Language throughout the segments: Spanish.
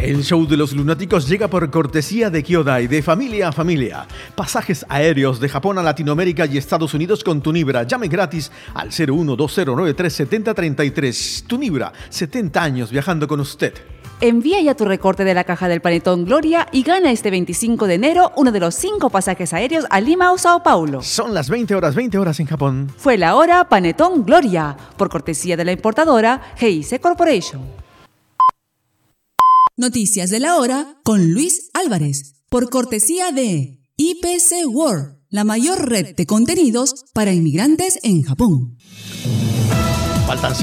El show de los lunáticos llega por cortesía de Kyodai, de familia a familia. Pasajes aéreos de Japón a Latinoamérica y Estados Unidos con Tunibra. Llame gratis al 0120937033. Tunibra, 70 años viajando con usted. Envía ya tu recorte de la caja del Panetón Gloria y gana este 25 de enero uno de los 5 pasajes aéreos a Lima o Sao Paulo. Son las 20 horas en Japón. Fue la hora Panetón Gloria, por cortesía de la importadora GIC Corporation. Noticias de la hora con Luis Álvarez, por cortesía de IPC World, la mayor red de contenidos para inmigrantes en Japón. Faltan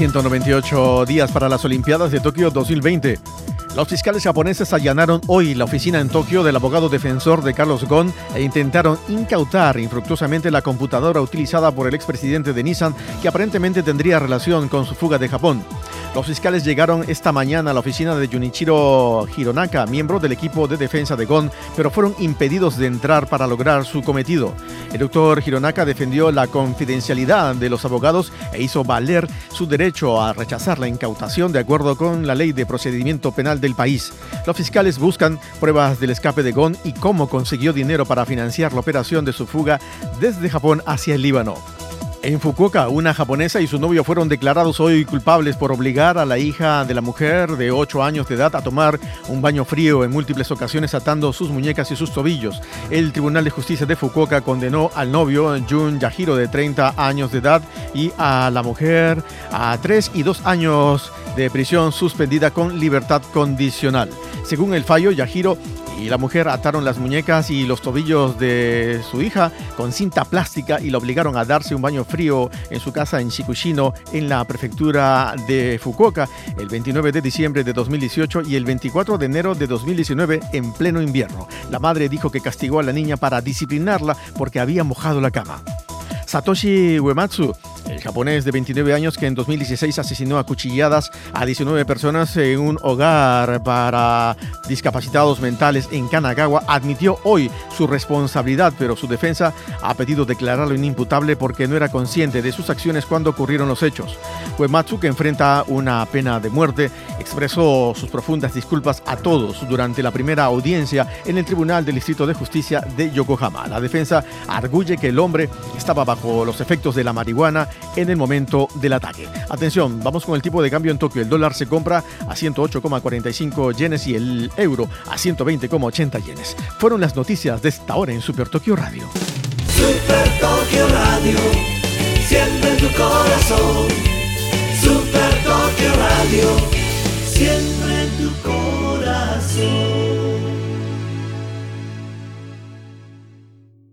198 días para las Olimpiadas de Tokio 2020. Los fiscales japoneses allanaron hoy la oficina en Tokio del abogado defensor de Carlos Ghosn e intentaron incautar infructuosamente la computadora utilizada por el expresidente de Nissan, que aparentemente tendría relación con su fuga de Japón. Los fiscales llegaron esta mañana a la oficina de Junichiro Hironaka, miembro del equipo de defensa de Ghosn, pero fueron impedidos de entrar para lograr su cometido. El doctor Hironaka defendió la confidencialidad de los abogados e hizo valer su derecho a rechazar la incautación de acuerdo con la ley de procedimiento penal del país. Los fiscales buscan pruebas del escape de Ghosn y cómo consiguió dinero para financiar la operación de su fuga desde Japón hacia el Líbano. En Fukuoka, una japonesa y su novio fueron declarados hoy culpables por obligar a la hija de la mujer de 8 años de edad a tomar un baño frío en múltiples ocasiones atando sus muñecas y sus tobillos. El Tribunal de Justicia de Fukuoka condenó al novio, Jun Yahiro, de 30 años de edad, y a la mujer a 3 y 2 años de prisión suspendida con libertad condicional. Según el fallo, Yahiro y la mujer ataron las muñecas y los tobillos de su hija con cinta plástica y la obligaron a darse un baño frío en su casa en Shikushino, en la prefectura de Fukuoka, el 29 de diciembre de 2018 y el 24 de enero de 2019 en pleno invierno. La madre dijo que castigó a la niña para disciplinarla porque había mojado la cama. Satoshi Uematsu, el japonés de 29 años que en 2016 asesinó a cuchilladas a 19 personas en un hogar para discapacitados mentales en Kanagawa, admitió hoy su responsabilidad, pero su defensa ha pedido declararlo inimputable porque no era consciente de sus acciones cuando ocurrieron los hechos. Uematsu, que enfrenta una pena de muerte, expresó sus profundas disculpas a todos durante la primera audiencia en el Tribunal del Distrito de Justicia de Yokohama. La defensa arguye que el hombre estaba bajo los efectos de la marihuana en el momento del ataque. Atención, vamos con el tipo de cambio en Tokio. El dólar se compra a 108,45 yenes y el euro a 120,80 yenes. Fueron las noticias de esta hora en Super Tokio Radio. Super Tokio Radio, siempre en tu corazón. Super Tokio Radio, siempre en tu corazón.